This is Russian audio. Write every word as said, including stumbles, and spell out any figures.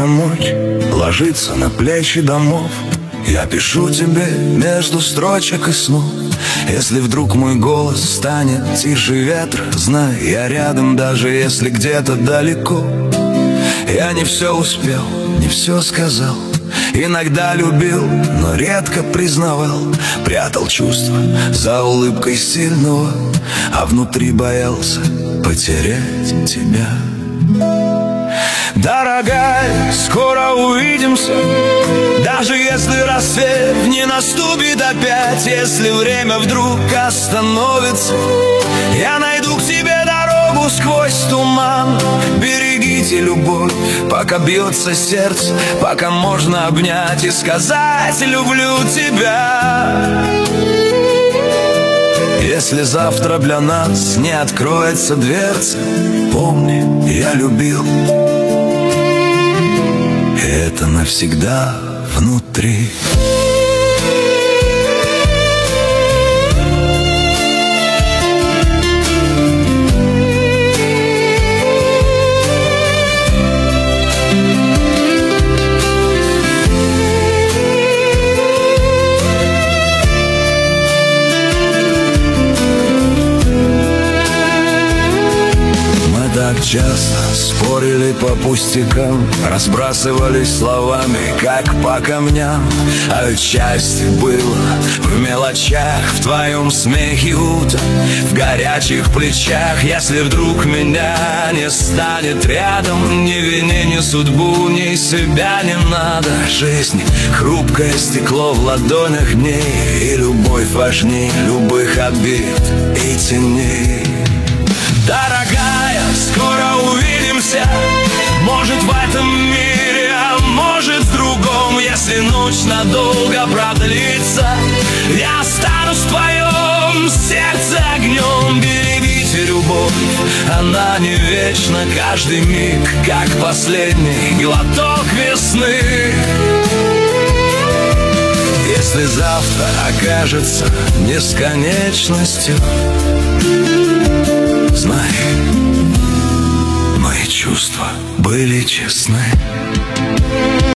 ночь ложится на плечи домов. Я пишу тебе между строчек и снов. Если вдруг мой голос станет тише ветра, знай, я рядом, даже если где-то далеко. Я не все успел, не все сказал. Иногда любил, но редко признавал. Прятал чувства за улыбкой сильного, а внутри боялся потерять тебя. Дорогая, скоро увидимся, даже если рассвет не наступит опять. Если время вдруг остановится, я найду к тебе дорогу сквозь туман. Берегите любовь, пока бьется сердце, пока можно обнять и сказать «люблю тебя». Если завтра для нас не откроется дверца, помни, я любил. И это навсегда внутри. Так часто спорили по пустякам, разбрасывались словами, как по камням. А ведь счастье было в мелочах, в твоем смехе утро, в горячих плечах. Если вдруг меня не станет рядом, ни вини, ни судьбу, ни себя не надо. Жизнь — хрупкое стекло в ладонях дней, и любовь важней любых обид и теней. Дорогая, скоро увидимся, может в этом мире, а может в другом. Если ночь надолго продлится, я останусь в твоем сердце огнем. Берегите любовь, она не вечна, каждый миг, как последний глоток весны. Если завтра окажется бесконечностью, знай, мои чувства были честны.